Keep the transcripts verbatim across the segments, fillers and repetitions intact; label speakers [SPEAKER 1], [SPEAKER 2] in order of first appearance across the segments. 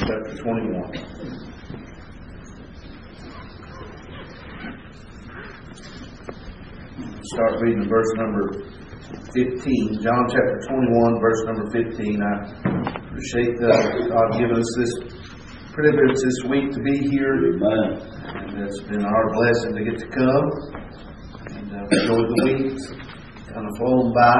[SPEAKER 1] chapter twenty-one. Start reading verse number fifteen. John chapter twenty-one, verse number fifteen. I appreciate uh, God giving us this privilege this week to be here.
[SPEAKER 2] Amen.
[SPEAKER 1] And it's been our blessing to get to come. And uh, enjoy the weeks. Kind of flown by.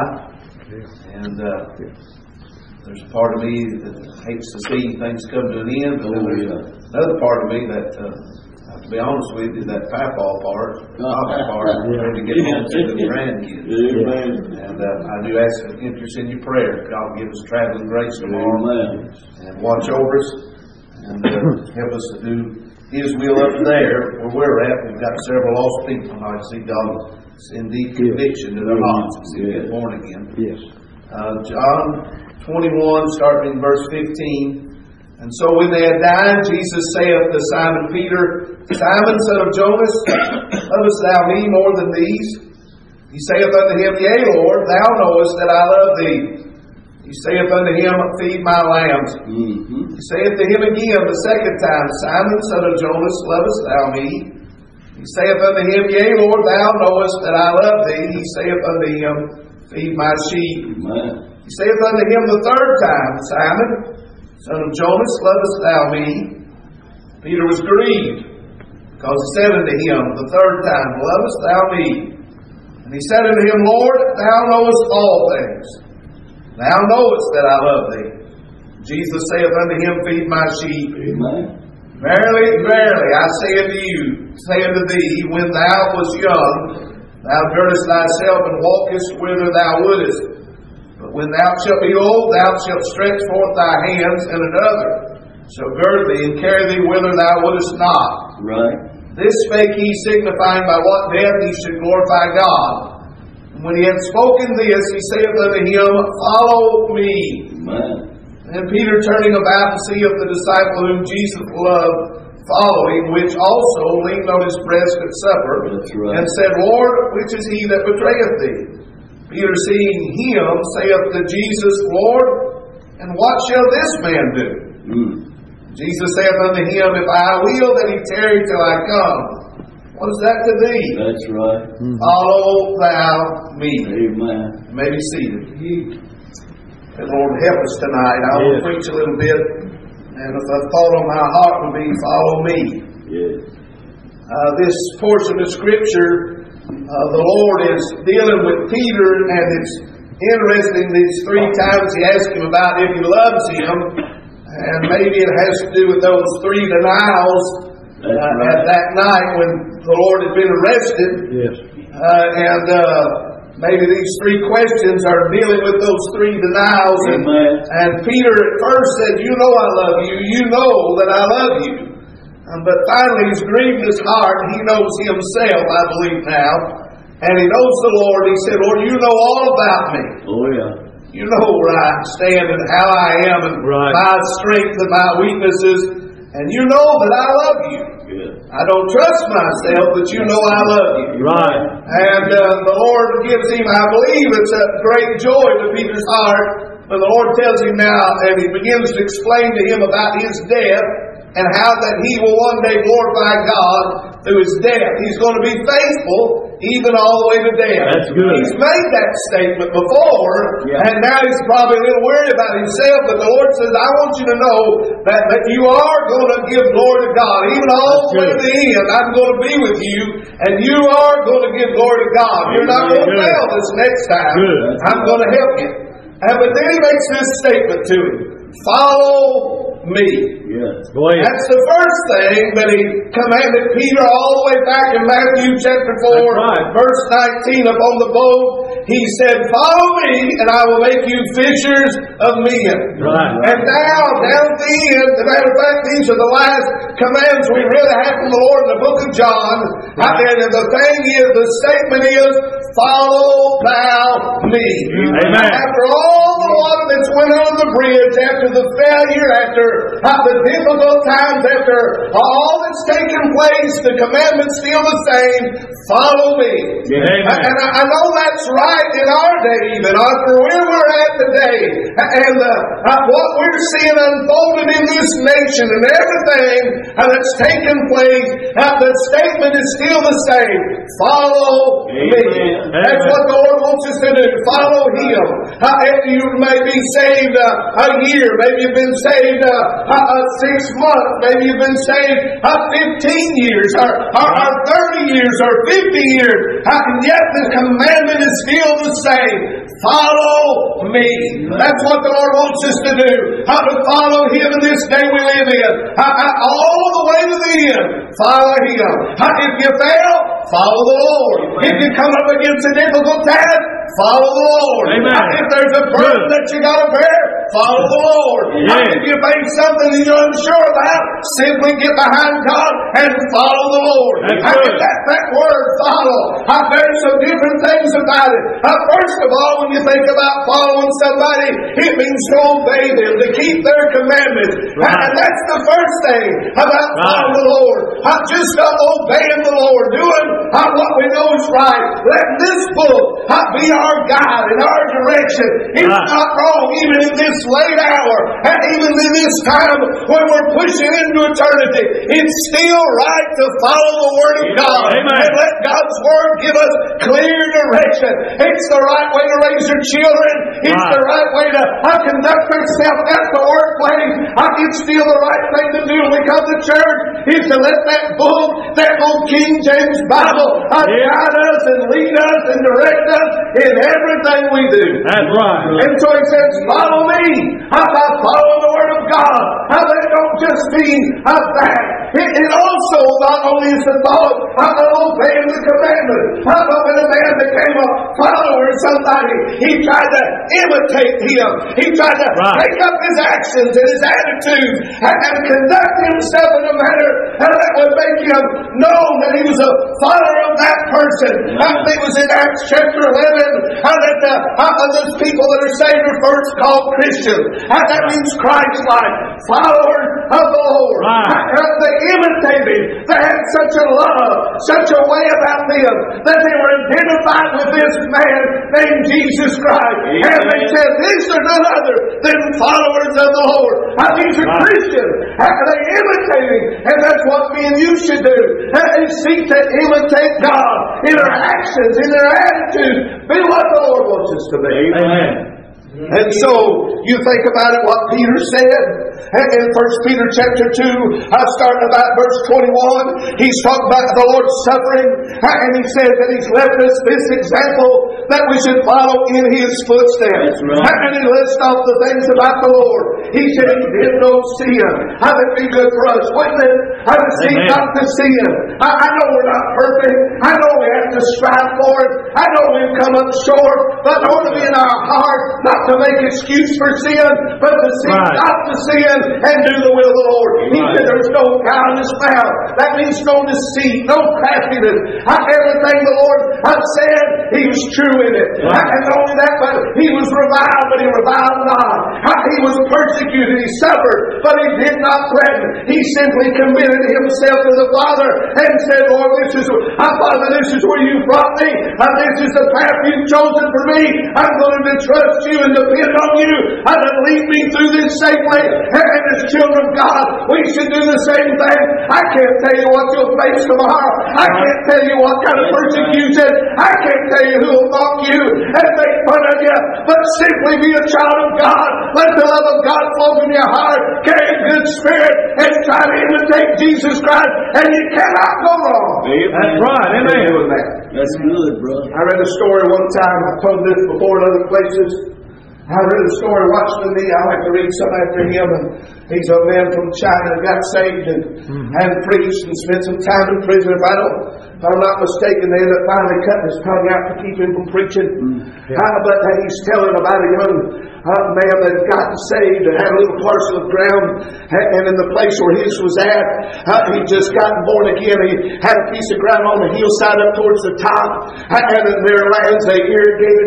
[SPEAKER 1] And uh, there's a part of me that hates to see things come to an end. But then there's another part of me that, uh, to be honest with you, that papaw part, papa part, I'm ready to get home to the grandkids.
[SPEAKER 2] Amen.
[SPEAKER 1] And uh, I do ask an interest in your prayer. God give us traveling grace tomorrow.
[SPEAKER 2] Amen.
[SPEAKER 1] And watch over us. And uh, help us to do His will up there where we're at. We've got several lost people. And I see God send deep conviction to their hearts to see them get born again.
[SPEAKER 3] Yes.
[SPEAKER 1] Uh, John twenty-one, starting in verse fifteen. And so when they had dined, Jesus saith to Simon Peter, Simon, son of Jonas, lovest thou me more than these? He saith unto him, Yea, Lord, thou knowest that I love thee. He saith unto him, Feed my lambs.
[SPEAKER 2] Mm-hmm.
[SPEAKER 1] He saith to him again the second time, Simon, son of Jonas, lovest thou me? He saith unto him, Yea, Lord, thou knowest that I love thee. He saith unto him, Feed my sheep.
[SPEAKER 2] Amen.
[SPEAKER 1] He saith unto him the third time, Simon, son of Jonas, lovest thou me? Peter was grieved, because he said unto him the third time, Lovest thou me? And he said unto him, Lord, thou knowest all things. Thou knowest that I love thee. Jesus saith unto him, Feed my sheep.
[SPEAKER 2] Amen.
[SPEAKER 1] Verily, verily, I say unto you, say unto thee, when thou wast young, thou girdest thyself and walkest whither thou wouldest. But when thou shalt be old, thou shalt stretch forth thy hands, and another shall gird thee and carry thee whither thou wouldest not.
[SPEAKER 2] Right.
[SPEAKER 1] This spake he, signifying by what death he should glorify God. And when he had spoken this, he saith unto him, Follow me.
[SPEAKER 2] Amen.
[SPEAKER 1] And Peter, turning about to see of the disciple whom Jesus loved, following, which also leaned on his breast at supper,
[SPEAKER 2] That's right.
[SPEAKER 1] and said, Lord, which is he that betrayeth thee? Peter, seeing him, saith to Jesus, Lord, and what shall this man do?
[SPEAKER 2] Mm.
[SPEAKER 1] Jesus saith unto him, If I will that he tarry till I come, what is that to thee?
[SPEAKER 2] That's right.
[SPEAKER 3] Mm-hmm.
[SPEAKER 1] Follow thou me.
[SPEAKER 2] Amen.
[SPEAKER 1] You may be seated. And Lord, help us tonight. I will
[SPEAKER 3] Yes.
[SPEAKER 1] preach a little bit, and if a thought on my heart would be, follow me.
[SPEAKER 2] Yes.
[SPEAKER 1] Uh, this portion of Scripture, uh, the Lord is dealing with Peter, and it's interesting these three times He asked him about if he loves him, and maybe it has to do with those three denials uh,
[SPEAKER 2] right.
[SPEAKER 1] at that night when the Lord had been arrested.
[SPEAKER 3] Yes.
[SPEAKER 1] Uh, and uh, maybe these three questions are dealing with those three denials. And, and Peter at first said, You know I love you. You know that I love you. Um, but finally he's grieved his heart. He knows himself, I believe now. And he knows the Lord. He said, Lord, you know all about me.
[SPEAKER 2] Oh, yeah.
[SPEAKER 1] You know where I stand and how I am and
[SPEAKER 3] Right.
[SPEAKER 1] my strength and my weaknesses. And you know that I love you.
[SPEAKER 2] Yeah.
[SPEAKER 1] I don't trust myself, but you know I love you.
[SPEAKER 3] Right.
[SPEAKER 1] And uh, the Lord gives him, I believe it's a great joy to Peter's heart when the Lord tells him now, and he begins to explain to him about his death and how that he will one day glorify God through his death. He's going to be faithful even all the way to death.
[SPEAKER 3] That's good.
[SPEAKER 1] He's made that statement before,
[SPEAKER 2] Yeah.
[SPEAKER 1] and now he's probably a little worried about himself, but the Lord says, I want you to know that, that you are going to give glory to God. Even all the way to the end, I'm going to be with you, and you are going to give glory to God. You're not going to
[SPEAKER 3] Good.
[SPEAKER 1] fail this next time.
[SPEAKER 3] Good.
[SPEAKER 1] I'm going to help you. And but then he makes this statement to him. Follow me.
[SPEAKER 2] Yes.
[SPEAKER 3] Go ahead.
[SPEAKER 1] That's the first thing that he commanded Peter all the way back in Matthew chapter four,
[SPEAKER 3] right.
[SPEAKER 1] verse nineteen, upon the boat. He said, Follow me, and I will make you fishers of men.
[SPEAKER 3] Right.
[SPEAKER 1] And now, down at the end, as a matter of fact, these are the last commands we really have from the Lord in the book of John.
[SPEAKER 3] Right.
[SPEAKER 1] And the thing is, the statement is, Follow thou me.
[SPEAKER 3] Amen.
[SPEAKER 1] After all the water that's went under the bridge, after the failure, after uh, the difficult times, after all that's taken place, the commandment's still the same. Follow me.
[SPEAKER 3] Amen.
[SPEAKER 1] And I, I know that's right. right in our day, even after where we're at today, and uh, uh, what we're seeing unfolded in this nation and everything uh, that's taken place, uh, the statement is still the same. Follow
[SPEAKER 2] Amen.
[SPEAKER 1] me. That's what the Lord wants us to do. Follow Him. Uh, you may be saved uh, a year. Maybe you've been saved uh, uh, uh, six months. Maybe you've been saved uh, fifteen years or, or, or thirty years or fifty years. Uh, and yet the commandment is still the same. Follow me. That's what the Lord wants us to do. How to follow Him in this day we live in. How, how, all the way to the end. Follow Him. How, if you fail, follow the Lord. If you come up against a difficult task, follow the Lord.
[SPEAKER 3] Amen.
[SPEAKER 1] How, if there's a burden that you got to bear, follow the Lord.
[SPEAKER 3] Yes.
[SPEAKER 1] How, if you face something that you're unsure about, simply get behind God and follow the Lord.
[SPEAKER 3] That's
[SPEAKER 1] How,
[SPEAKER 3] good.
[SPEAKER 1] if that, that word follow, how, there's some different things about it. How, first of all, when you think about following somebody, it means to obey them, to keep their commandments.
[SPEAKER 3] Right.
[SPEAKER 1] And that's the first thing about
[SPEAKER 3] Right.
[SPEAKER 1] following the Lord. How, just uh, obeying the Lord, doing how, what we know is right. Let this book how, be our guide and our direction. It's
[SPEAKER 3] Right.
[SPEAKER 1] not wrong, even in this late hour, and even in this time when we're pushing into eternity. It's still right to follow the Word of God.
[SPEAKER 3] Amen.
[SPEAKER 1] And let God's Word give us clear direction. It's the right way to raise your children. It's
[SPEAKER 3] Right.
[SPEAKER 1] the right way to uh, conduct ourselves at the workplace. Uh, it's still the right thing to do when we come to church. Is to let that book, that old King James Bible, uh,
[SPEAKER 3] Yeah.
[SPEAKER 1] guide us and lead us and direct us in everything we do.
[SPEAKER 3] That's right.
[SPEAKER 1] And so He says, follow me. How about following the Word of God? How that don't just mean uh, that. It, it also not only is the thought of obeying the commandment, uh, but when a man became a follower of somebody, he tried to imitate him. He tried to
[SPEAKER 3] Right.
[SPEAKER 1] take up his actions and his attitudes and, and conduct himself in a manner uh, that would make him know that he was a follower of that person. I think it was in Acts chapter eleven uh, that uh, uh, those people that are saved are first called Christians. Uh, that means Christ-like, followers of the Lord.
[SPEAKER 3] Right.
[SPEAKER 1] Uh, uh, they imitated him. They had such a love, such a way about them that they were identified with this man named Jesus Christ.
[SPEAKER 2] Amen.
[SPEAKER 1] And they said, these are none other than followers of the Lord. Uh, these are
[SPEAKER 3] Right.
[SPEAKER 1] Christians. Uh, they imitate him. And that's what me and you should do. Uh, they seek to imitate God in their actions, in their attitudes. Be what the Lord wants us to be.
[SPEAKER 3] Amen.
[SPEAKER 1] And so, you think about it, what Peter said in First Peter chapter two, uh, starting about verse twenty-one, he's talking about the Lord's suffering, uh, and he says that he's left us this example that we should follow in his footsteps.
[SPEAKER 2] That's right.
[SPEAKER 1] Uh, and he lists off the things about the Lord. He said he did no sin. How would be good for us, wouldn't it? I would seek
[SPEAKER 3] Amen.
[SPEAKER 1] not to sin. I, I know we're not perfect. I know we have to strive for it. I know we've come up short, but it ought to be in our heart not to make excuse for sin, but to seek
[SPEAKER 3] Right.
[SPEAKER 1] not to sin and do the will of the Lord. He
[SPEAKER 2] Right.
[SPEAKER 1] said there's no guile in his mouth. That means no deceit, no craftiness. I, everything the Lord has said, he was true in it.
[SPEAKER 3] Right.
[SPEAKER 1] And not only that, but he was reviled, but he reviled not. He was persecuted, he suffered, but he did not threaten. He simply committed himself to the Father and said, Lord, this is, uh, Father, this is where you brought me. Uh, this is the path you've chosen for me. I'm going to trust you and depend on you and to lead me through this safely. And as children of God, we should do the same thing. I can't tell you what you'll face tomorrow. I can't tell you what kind of persecution. I can't tell you who will mock you and make fun of you. But simply be a child of God. Let the love of God flow in your heart. Carry a good spirit and try to imitate Jesus Christ. And you cannot go wrong.
[SPEAKER 3] That's right. Amen.
[SPEAKER 1] Doing that.
[SPEAKER 2] That's good, brother.
[SPEAKER 1] I read a story one time. I've told this before in other places. I read a story, watched with me. I like to read some after him. And he's a man from China that got saved and,
[SPEAKER 3] Mm-hmm.
[SPEAKER 1] and preached and spent some time in prison. If I don't, if I'm not mistaken, they ended up finally cutting his tongue out to keep him from preaching.
[SPEAKER 3] Yeah.
[SPEAKER 1] Uh, but uh, he's telling about a young uh, man that had gotten saved and had a little parcel of ground, and, and in the place where his was at, uh, he'd just gotten born again. He had a piece of ground on the hillside up towards the top, uh, and in their lands they irrigated it.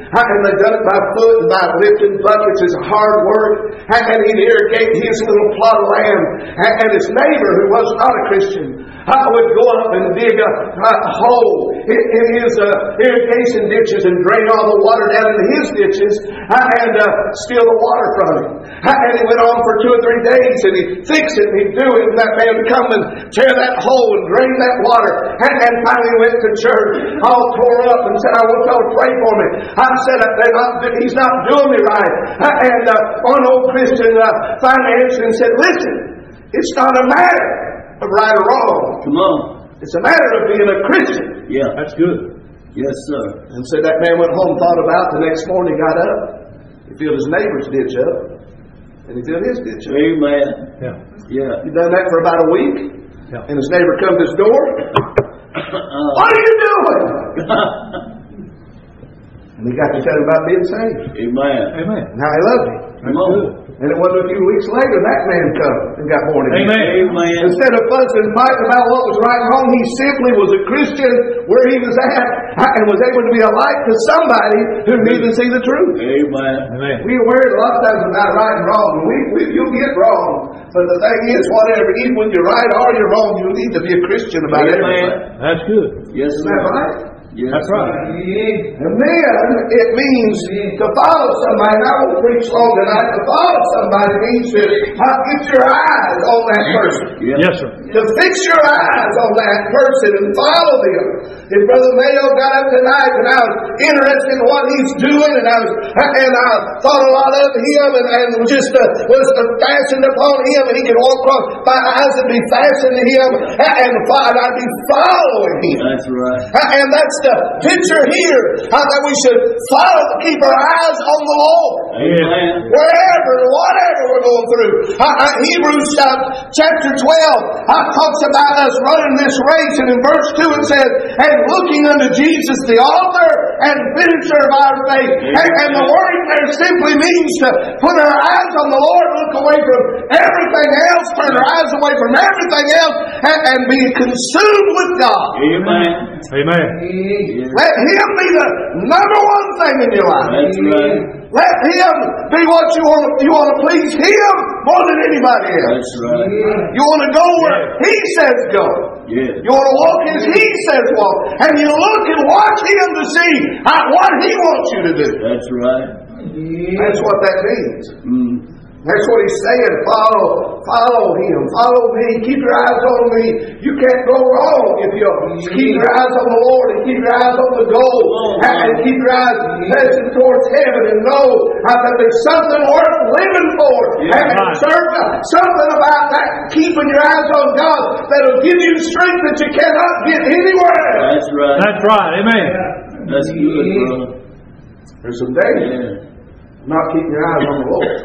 [SPEAKER 4] And they done it by foot and by lifting buckets. It's hard work. And he'd irrigate his little plot of land. And his neighbor, who was not a Christian, would go up and dig a, a hole in, in his uh, irrigation ditches and drain all the water down into his ditches and uh, steal the water from him. And he went on for two or three days and he'd fix it and he'd do it, and that man would come and tear that hole and drain that water. And, and finally went to church all tore up and said, I want y'all to pray for me. I said, they're not, he's not doing me right. And uh, one old Christian uh, finally answered and said, listen, it's not a matter of right or wrong.
[SPEAKER 2] Come on.
[SPEAKER 4] It's a matter of being a Christian.
[SPEAKER 2] Yeah.
[SPEAKER 3] That's good.
[SPEAKER 2] Yes, sir.
[SPEAKER 4] And so that man went home, thought about it. The next morning he got up. He filled his neighbor's ditch up. And he filled his ditch up.
[SPEAKER 2] Amen.
[SPEAKER 3] Yeah.
[SPEAKER 2] Yeah.
[SPEAKER 4] He done that for about a week.
[SPEAKER 3] Yeah.
[SPEAKER 4] And his neighbor come to his door.
[SPEAKER 2] Uh,
[SPEAKER 4] What are you doing? And he got to tell him about being saved.
[SPEAKER 2] Amen.
[SPEAKER 3] Amen.
[SPEAKER 4] And how he loved him.
[SPEAKER 3] That's
[SPEAKER 2] Come on.
[SPEAKER 3] good.
[SPEAKER 4] And it wasn't a few weeks later that man come and got born again.
[SPEAKER 3] Amen.
[SPEAKER 2] Amen.
[SPEAKER 4] Instead of fussing and fighting about what was right and wrong, he simply was a Christian where he was at and was able to be a light to somebody who needed to see the truth.
[SPEAKER 2] Amen.
[SPEAKER 3] Amen.
[SPEAKER 4] We are worried a lot of times about right and wrong. And we, we, you'll get wrong. But the thing is, whatever, even when you're right or you're wrong, you need to be a Christian about
[SPEAKER 2] Amen.
[SPEAKER 4] everything.
[SPEAKER 3] That's good.
[SPEAKER 2] Yes,
[SPEAKER 4] Isn't
[SPEAKER 2] sir.
[SPEAKER 4] that right?
[SPEAKER 2] Yes,
[SPEAKER 3] That's
[SPEAKER 2] sir.
[SPEAKER 3] right.
[SPEAKER 4] And then it means to follow somebody. And I won't preach long tonight. To follow somebody means to uh, get your eyes on that person.
[SPEAKER 2] Yeah.
[SPEAKER 3] Yes, sir.
[SPEAKER 4] To fix your eyes on that person and follow them. If Brother Mayo got up tonight and I was interested in what he's doing, and I was and I thought a lot of him, and, and just uh, was uh, fastened upon him, and he could walk across my eyes and be fastened to him, and, and I'd be following him.
[SPEAKER 2] That's right.
[SPEAKER 4] And that's the picture here, uh, that we should follow, keep our eyes on the Lord.
[SPEAKER 2] Amen.
[SPEAKER 4] Wherever, whatever we're going through. Uh, uh, Hebrews uh, chapter twelve uh, talks about us running this race, and in verse two it says, and looking unto Jesus, the author and finisher of our faith. And, and the word there simply means to put our eyes on the Lord, look away from everything else, turn our eyes away from everything else, and, and be consumed with God.
[SPEAKER 2] Amen.
[SPEAKER 3] Amen.
[SPEAKER 2] Yes.
[SPEAKER 4] Let Him be the number one thing in your life.
[SPEAKER 2] That's right.
[SPEAKER 4] Let Him be what you want to, you want to please Him more than anybody else.
[SPEAKER 2] That's right.
[SPEAKER 4] You want to go where He says go.
[SPEAKER 2] Yes.
[SPEAKER 4] You want to walk as He says walk. And you look and watch Him to see uh, what He wants you to do.
[SPEAKER 2] That's right.
[SPEAKER 4] That's what that means.
[SPEAKER 2] Mm.
[SPEAKER 4] That's what He's saying. Follow, follow Him. Follow me. Keep your eyes on me. You can't go wrong if you keep your eyes on the Lord and keep your eyes on the goal and keep your eyes facing towards heaven and know that there's something worth living for.
[SPEAKER 2] Yeah,
[SPEAKER 4] and
[SPEAKER 3] right.
[SPEAKER 4] certain, something about that keeping your eyes on God that'll give you strength that you cannot get anywhere else.
[SPEAKER 2] That's right.
[SPEAKER 3] That's right. Amen.
[SPEAKER 2] That's good, brother.
[SPEAKER 4] There's some danger
[SPEAKER 2] Yeah.
[SPEAKER 4] not keeping your eyes on the Lord.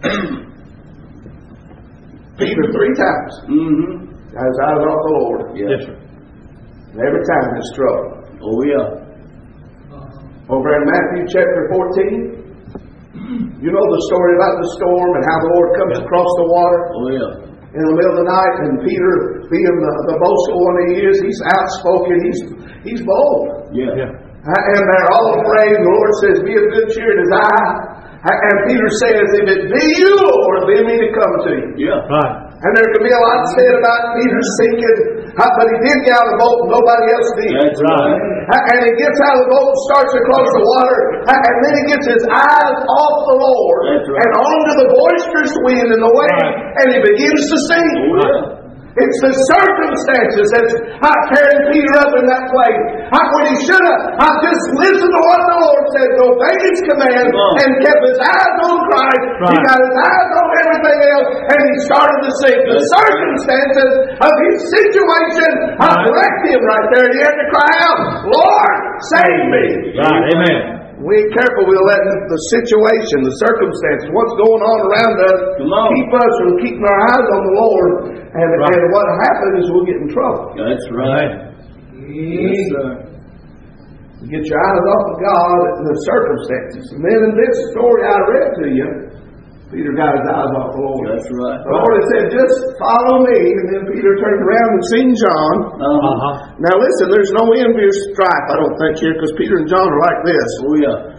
[SPEAKER 4] Peter three times
[SPEAKER 2] Mm-hmm.
[SPEAKER 4] got his eyes off the Lord.
[SPEAKER 2] Yeah.
[SPEAKER 3] Yes, sir.
[SPEAKER 4] And every time it's trouble.
[SPEAKER 2] Oh, yeah.
[SPEAKER 4] Over in Matthew chapter fourteen, you know the story about the storm and how the Lord comes across the water
[SPEAKER 2] Oh, yeah.
[SPEAKER 4] in the middle of the night, and Peter, being the, the boastful one he is, he's outspoken, he's he's bold.
[SPEAKER 2] Yeah.
[SPEAKER 3] Yeah.
[SPEAKER 4] And they're all afraid. The Lord says, be of good cheer, it is I. And Peter says, if it be you, Lord, bid me to come to you.
[SPEAKER 2] Yeah.
[SPEAKER 3] Right.
[SPEAKER 4] And there can be a lot said about Peter sinking, but he did get out of the boat and nobody else did.
[SPEAKER 2] That's right.
[SPEAKER 4] And he gets out of the boat and starts across the water, and then he gets his eyes off the Lord
[SPEAKER 2] That's right.
[SPEAKER 4] and onto the boisterous wind and the wave,
[SPEAKER 3] Right.
[SPEAKER 4] and he begins to sing.
[SPEAKER 2] Oh, yeah.
[SPEAKER 4] It's the circumstances that's uh, carrying Peter up in that place. Uh, when he should have uh, just listened to what the Lord said, obeyed His command,
[SPEAKER 2] Come on.
[SPEAKER 4] and kept his eyes on Christ. He
[SPEAKER 3] Right.
[SPEAKER 4] got his eyes on everything else, and he started to sing. The
[SPEAKER 2] That's
[SPEAKER 4] circumstances of his situation uh,
[SPEAKER 3] Right.
[SPEAKER 4] wrecked him right there. He had to cry out, Lord, save me.
[SPEAKER 3] Right. Amen.
[SPEAKER 4] We ain't careful, we'll let the situation, the circumstances, what's going on around us,
[SPEAKER 2] Come on.
[SPEAKER 4] keep us from keeping our eyes on the Lord. And,
[SPEAKER 3] Right.
[SPEAKER 4] and what happens is we'll get in trouble.
[SPEAKER 2] That's right. Yes, sir.
[SPEAKER 4] You get your eyes off of God and the circumstances. And then in this story I read to you, Peter got his eyes off the Lord.
[SPEAKER 2] That's right.
[SPEAKER 4] The Lord had said, just follow me. And then Peter turned around and seen John.
[SPEAKER 2] Uh-huh.
[SPEAKER 3] Uh-huh.
[SPEAKER 4] Now listen, there's no envious strife, I don't think, here, because Peter and John are like this.
[SPEAKER 2] Oh, yeah.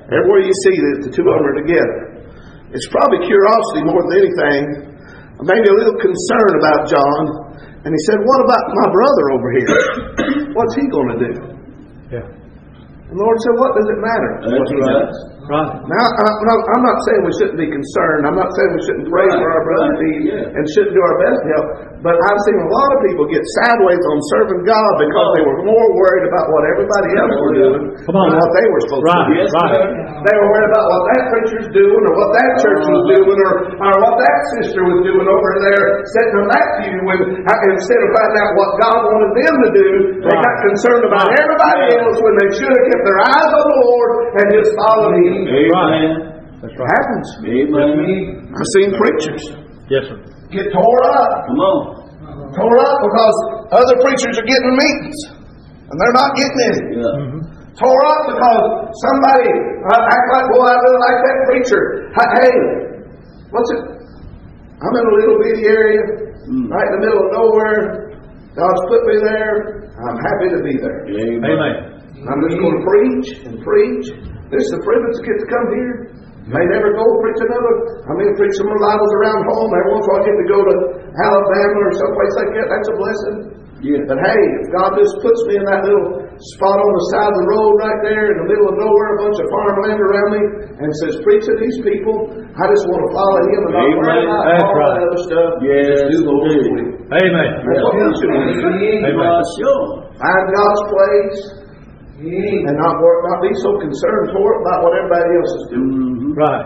[SPEAKER 4] Everywhere you see that the two of them are together. It's probably curiosity more than anything. Maybe a little concern about John. And he said, what about my brother over here? What's he going to do?
[SPEAKER 3] Yeah.
[SPEAKER 4] And the Lord said, what does it matter?
[SPEAKER 2] That's
[SPEAKER 4] what he
[SPEAKER 2] right.
[SPEAKER 4] does?
[SPEAKER 3] Right.
[SPEAKER 4] Now, I- I'm not saying we shouldn't be concerned. I'm not saying we shouldn't pray
[SPEAKER 2] Right,
[SPEAKER 4] for our brother
[SPEAKER 2] right,
[SPEAKER 4] need
[SPEAKER 2] yeah.
[SPEAKER 4] and shouldn't do our best to help. But I've seen a lot of people get sideways on serving God because they were more worried about what everybody else was doing
[SPEAKER 3] Come on.
[SPEAKER 4] than what they were supposed
[SPEAKER 3] Right,
[SPEAKER 4] to do.
[SPEAKER 2] Yes,
[SPEAKER 3] right.
[SPEAKER 2] sir.
[SPEAKER 4] They were worried about what that preacher's doing or what that church was doing or, or what that sister was doing over there sitting on that pew when, instead of finding out what God wanted them to do, they
[SPEAKER 3] Right.
[SPEAKER 4] got concerned about
[SPEAKER 3] Right.
[SPEAKER 4] everybody else when they should have kept their eyes on the Lord and just followed Him.
[SPEAKER 2] Amen.
[SPEAKER 3] That's
[SPEAKER 4] It
[SPEAKER 3] right.
[SPEAKER 4] happens.
[SPEAKER 2] Amen.
[SPEAKER 4] I've seen preachers
[SPEAKER 3] Yes, sir.
[SPEAKER 4] get tore up.
[SPEAKER 2] Come on.
[SPEAKER 4] Tore up because other preachers are getting meetings and they're not getting any.
[SPEAKER 2] Yeah.
[SPEAKER 3] Mm-hmm.
[SPEAKER 4] Tore up because somebody uh, act like, boy, I really like that preacher. Hey, what's it? I'm in a little bitty area,
[SPEAKER 2] Mm.
[SPEAKER 4] right in the middle of nowhere. God's put me there. I'm happy to be there.
[SPEAKER 2] Amen.
[SPEAKER 3] Amen.
[SPEAKER 4] I'm just going to preach and preach. This is a privilege to get to come here. May never go preach another. I mean, preach some revivals around home. Every once in a while I get to go to Alabama or someplace like that. That's a blessing.
[SPEAKER 2] Yeah.
[SPEAKER 4] But hey, if God just puts me in that little spot on the side of the road right there in the middle of nowhere, a bunch of farmland around me, and says, preach to these people, I just want to follow Him and not worry
[SPEAKER 2] Amen.
[SPEAKER 4] about
[SPEAKER 3] That's
[SPEAKER 4] all
[SPEAKER 3] right.
[SPEAKER 4] that other stuff.
[SPEAKER 2] Yes,
[SPEAKER 4] Just do the Lord's
[SPEAKER 2] indeed.
[SPEAKER 4] will.
[SPEAKER 3] Amen.
[SPEAKER 4] That's what we should do.
[SPEAKER 3] Amen.
[SPEAKER 2] Well, sure.
[SPEAKER 4] Find God's place and not work, not be so concerned for it about what everybody else is doing.
[SPEAKER 2] Mm-hmm.
[SPEAKER 3] Right.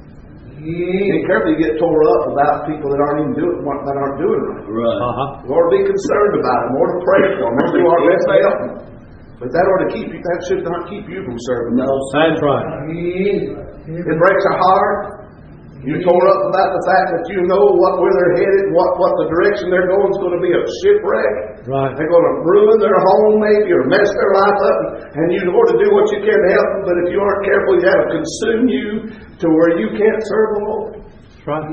[SPEAKER 4] Be careful you get tore up about people that aren't even doing what that aren't doing right.
[SPEAKER 2] Right.
[SPEAKER 3] Uh-huh.
[SPEAKER 4] We ought to be concerned about them. We ought to pray for them. We ought to do our best to help them. But that ought to keep you. That should not keep you from serving.
[SPEAKER 2] No,
[SPEAKER 3] That's right.
[SPEAKER 4] It breaks our heart. You're tore up about the fact that you know what where they're headed, what what the direction they're going is going to be a shipwreck.
[SPEAKER 3] Right.
[SPEAKER 4] They're going to ruin their home maybe or mess their life up. And you ought to do what you can to help them. But if you aren't careful, you have to consume you to where you can't serve the Lord.
[SPEAKER 3] That's right.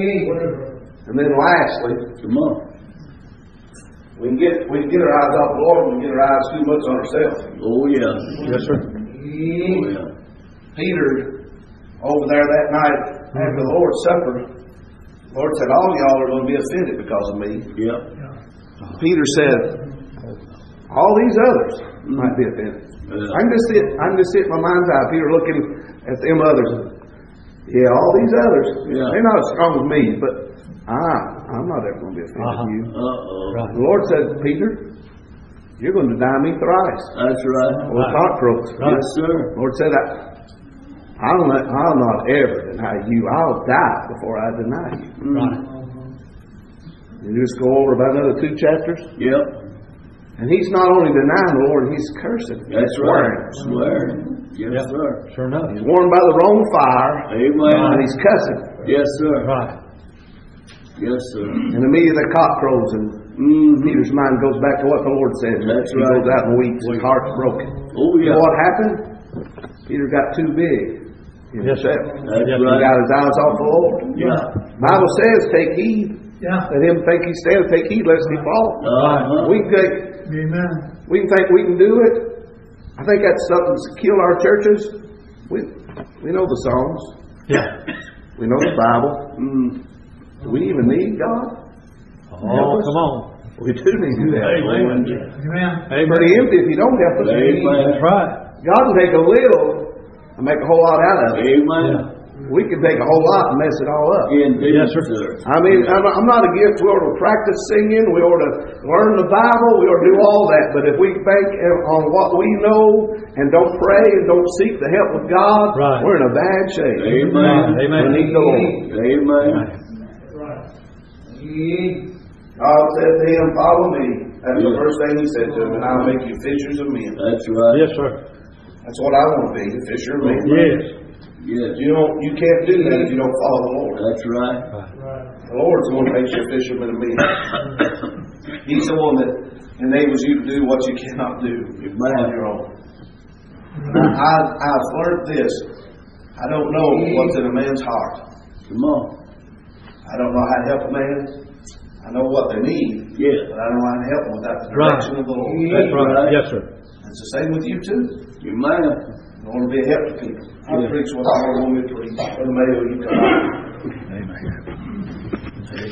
[SPEAKER 4] And then lastly,
[SPEAKER 2] come on.
[SPEAKER 4] we can get we can get our eyes off the Lord. We can get our eyes too much on ourselves.
[SPEAKER 2] Oh, yeah.
[SPEAKER 3] Yes, sir.
[SPEAKER 2] Oh, yeah.
[SPEAKER 4] Peter, over there that night after the Lord's Supper, the Lord said, all y'all are going to be offended because of me.
[SPEAKER 2] Yeah.
[SPEAKER 4] Peter said, all these others might be offended.
[SPEAKER 2] Yeah.
[SPEAKER 4] I can just see it, I can just see it in my mind's eye. Peter looking at them others. Yeah, all these others,
[SPEAKER 2] Yeah.
[SPEAKER 4] they're not as strong as me, but I, I'm not ever going to be offended
[SPEAKER 3] Uh-huh.
[SPEAKER 4] with you.
[SPEAKER 2] Uh-oh.
[SPEAKER 3] Right.
[SPEAKER 4] The Lord said, Peter, you're going to deny me thrice.
[SPEAKER 2] That's right.
[SPEAKER 4] Or cockroach.
[SPEAKER 3] Right.
[SPEAKER 2] Yes, sir.
[SPEAKER 4] The Lord said, I, I'll not, I'll not ever deny you. I'll die before I deny you.
[SPEAKER 2] Mm.
[SPEAKER 3] Right.
[SPEAKER 4] You just go over about another two chapters.
[SPEAKER 2] Yep.
[SPEAKER 4] And he's not only denying the Lord, he's cursing.
[SPEAKER 2] That's
[SPEAKER 4] swearing.
[SPEAKER 2] right. Swearing. Yes,
[SPEAKER 3] Yep.
[SPEAKER 2] sir.
[SPEAKER 3] Sure enough.
[SPEAKER 4] He's warned by the wrong fire, and
[SPEAKER 2] Amen.
[SPEAKER 4] he's cussing.
[SPEAKER 2] Yes, sir.
[SPEAKER 3] Right.
[SPEAKER 2] Yes, sir.
[SPEAKER 4] And immediately the cock crows, and
[SPEAKER 2] Mm-hmm.
[SPEAKER 4] Peter's mind goes back to what the Lord said.
[SPEAKER 2] That's
[SPEAKER 4] he
[SPEAKER 2] right.
[SPEAKER 4] goes out and weeps, his heart's broken.
[SPEAKER 2] Oh,
[SPEAKER 4] You
[SPEAKER 2] yeah.
[SPEAKER 4] know what happened? Peter got too big in
[SPEAKER 3] Yes, sir.
[SPEAKER 4] himself.
[SPEAKER 2] That's
[SPEAKER 3] Yes,
[SPEAKER 4] He
[SPEAKER 2] right.
[SPEAKER 4] got his eyes off the Lord.
[SPEAKER 2] Yeah.
[SPEAKER 4] Bible says, take heed.
[SPEAKER 5] Yeah.
[SPEAKER 4] Let him think he stands, take heed lest he fall.
[SPEAKER 2] Uh-huh.
[SPEAKER 4] We can take,
[SPEAKER 5] Amen.
[SPEAKER 4] we can think we can do it. I think that's something that's killed our churches. We we know the songs.
[SPEAKER 3] Yeah.
[SPEAKER 4] We know the Bible.
[SPEAKER 2] Mm.
[SPEAKER 4] Do we even need God?
[SPEAKER 3] Oh, come on.
[SPEAKER 4] We do need to do that.
[SPEAKER 3] Amen.
[SPEAKER 5] Amen.
[SPEAKER 3] Amen.
[SPEAKER 4] Pretty empty if you don't help us.
[SPEAKER 2] Amen.
[SPEAKER 3] That's right.
[SPEAKER 4] God can take a little and make a whole lot out of it.
[SPEAKER 2] Amen.
[SPEAKER 4] We can take a whole lot and mess it all up.
[SPEAKER 2] Indeed,
[SPEAKER 3] Yes, sir.
[SPEAKER 2] sir.
[SPEAKER 4] I mean, I'm I'm not against we ought to practice singing, we ought to learn the Bible, we ought to do all that. But if we bank on what we know and don't pray and don't seek the help of God,
[SPEAKER 3] Right.
[SPEAKER 4] we're in a bad shape.
[SPEAKER 2] Amen.
[SPEAKER 3] Amen.
[SPEAKER 4] We need the Lord.
[SPEAKER 2] Amen.
[SPEAKER 4] God said to him, follow me. That's the
[SPEAKER 2] Yeah.
[SPEAKER 4] first thing he said to him, and I'll make you fishers of men.
[SPEAKER 2] That's right.
[SPEAKER 3] Yes, sir.
[SPEAKER 4] That's what I want to be, a fisher of men.
[SPEAKER 3] Yes.
[SPEAKER 2] Yes.
[SPEAKER 4] You don't, you can't do that if you don't follow the Lord.
[SPEAKER 2] That's right.
[SPEAKER 4] The Lord's the one that makes you a fisherman of men. He's the one that enables you to do what you cannot do on your own. I, I've learned this. I don't know what's in a man's heart.
[SPEAKER 2] Come on.
[SPEAKER 4] I don't know how to help a man. I know what they need,
[SPEAKER 2] Yes.
[SPEAKER 4] but I don't know how to help them without the
[SPEAKER 3] Right.
[SPEAKER 4] direction of the Lord.
[SPEAKER 3] That's right. Yes, sir.
[SPEAKER 4] It's the same with you too.
[SPEAKER 2] Amen.
[SPEAKER 1] I want to be a help to people. I preach what I want to preach. Brother Mayo, you come.
[SPEAKER 3] Amen.